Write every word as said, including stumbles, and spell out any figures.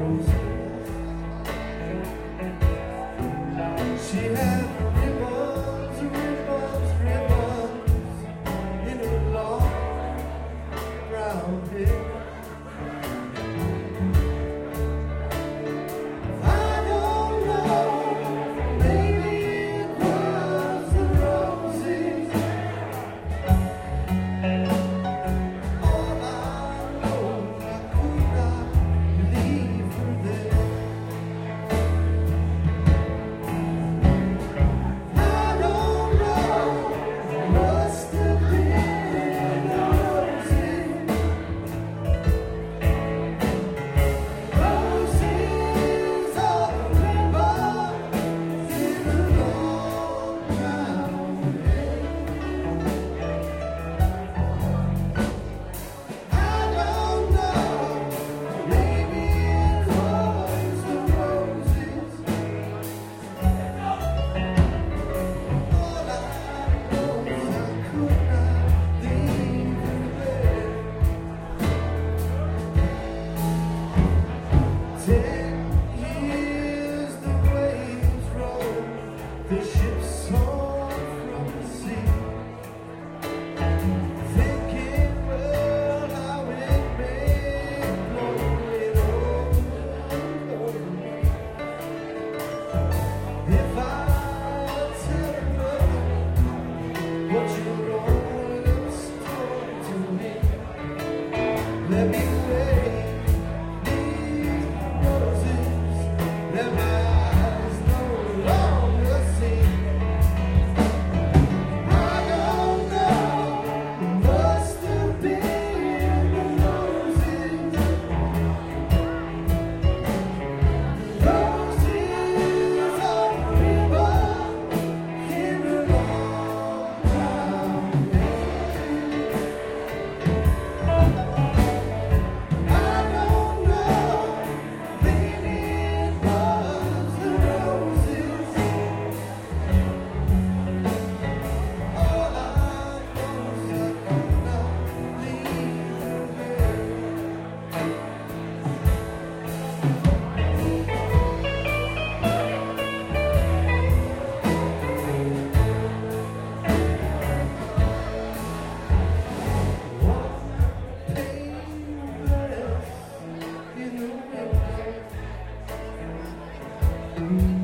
She had ribbons, ribbons, ribbons in her long brown hair. I don't know, maybe it was the roses. All I know, I could not leave her there. The ship saw from the sea, thinking, well, how it may blow it over me. If I tell her what your own lips told to me, let me wave these roses, let my eyes no longer see. I don't know, it must have been the roses, roses of river in the long brown hair. I don't know, maybe it was the roses. All I know is I could not leave her there. One painless in the window.